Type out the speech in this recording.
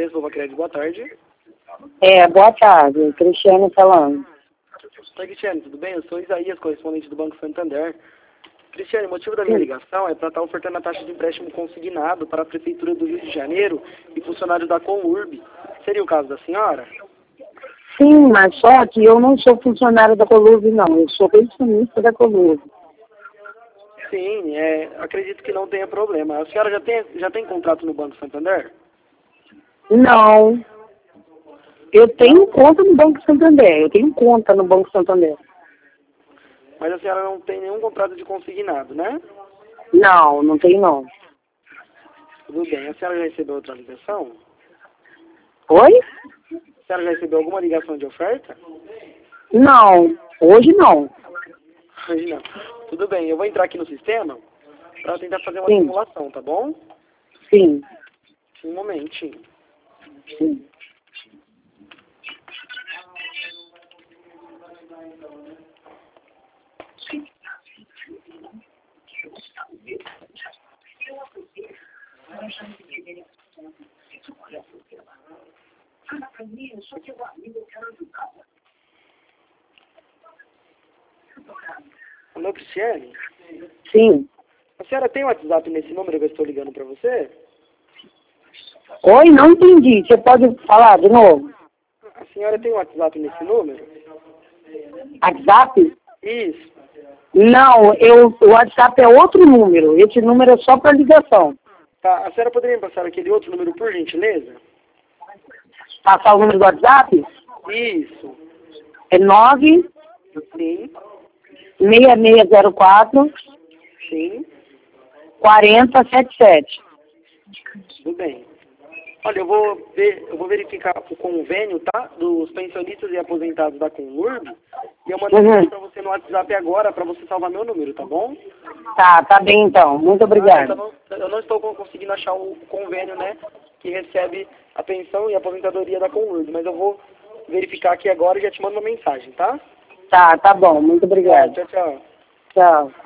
Bradesco, Nova Crédito, boa tarde. Boa tarde, Cristiane falando. Oi, Cristiane, tudo bem? Eu sou Isaías, correspondente do Banco Santander. Cristiane, o motivo da minha ligação é para estar ofertando a taxa de empréstimo consignado para a Prefeitura do Rio de Janeiro e funcionários da Conurb. Seria o caso da senhora? Sim, mas só que eu não sou funcionário da Conurb, não. Eu sou pensionista da Conurb. Sim, acredito que não tenha problema. A senhora já tem contrato no Banco Santander? Não. Eu tenho conta no Banco Santander. Eu tenho conta no Banco Santander. Mas a senhora não tem nenhum contrato de consignado, né? Não, não tenho não. Tudo bem. A senhora já recebeu outra ligação? Oi? A senhora já recebeu alguma ligação de oferta? Não, hoje não. Hoje não. Tudo bem. Eu vou entrar aqui no sistema para tentar fazer uma Sim. simulação, tá bom? Sim. Um momentinho. Sim. Alô, Cristiane? Sim. A senhora tem WhatsApp nesse número que eu estou ligando para você? Oi, não entendi. Você pode falar de novo? A senhora tem WhatsApp nesse número? WhatsApp? Isso. Não, o WhatsApp é outro número. Esse número é só para ligação. Tá, a senhora poderia me passar aquele outro número, por gentileza? Passar o número do WhatsApp? Isso. É 9 Sim. 6604 Sim. 4077. Tudo bem. Olha, eu vou verificar o convênio, tá? Dos pensionistas e aposentados da Conurb. E eu mando um para você no WhatsApp agora, para você salvar meu número, tá bom? Tá bem então. Muito obrigado. Eu não estou conseguindo achar o convênio, né? Que recebe a pensão e a aposentadoria da Conurb. Mas eu vou verificar aqui agora e já te mando uma mensagem, tá? Tá bom. Muito obrigado. Tchau, tchau. Tchau.